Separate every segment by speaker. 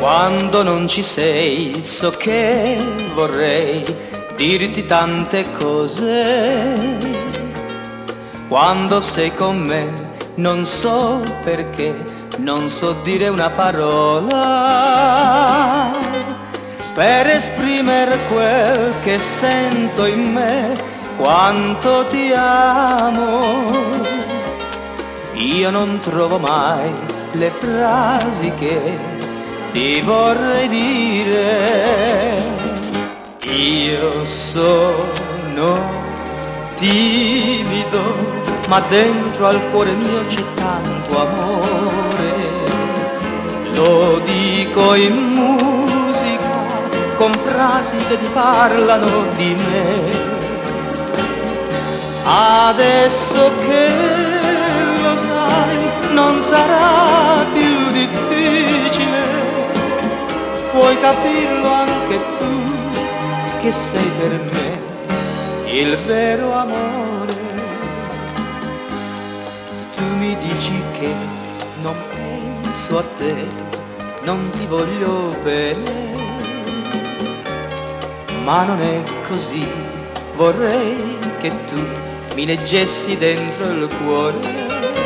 Speaker 1: Quando non ci sei, so che vorrei dirti tante cose. Quando sei con me, non so perché, non so dire una parola per esprimere quel che sento in me, quanto ti amo. Io non trovo mai le frasi che ti vorrei dire. Io sono timido, ma dentro al cuore mio c'è tanto amore. Lo dico in musica, con frasi che ti parlano di me. Adesso che lo sai, non sarà più difficile. Puoi capirlo anche tu, che sei per me il vero amore. Tu mi dici che non penso a te, non ti voglio bene, ma non è così. Vorrei che tu mi leggessi dentro il cuore.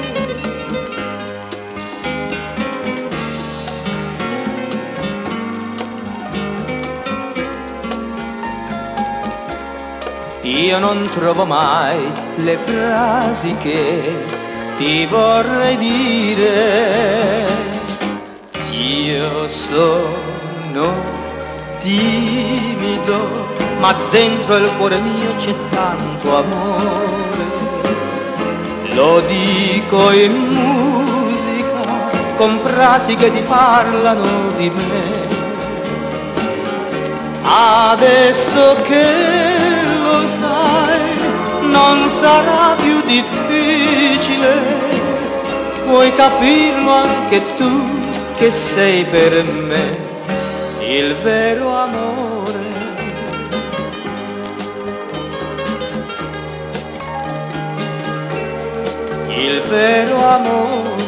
Speaker 1: Io non trovo mai le frasi che ti vorrei dire. Io sono timido, ma dentro il cuore mio c'è tanto amore. Lo dico in musica, con frasi che ti parlano di me. Adesso che lo sai, non sarà più difficile. Puoi capirlo anche tu, che sei per me il vero amore. Il vero amore.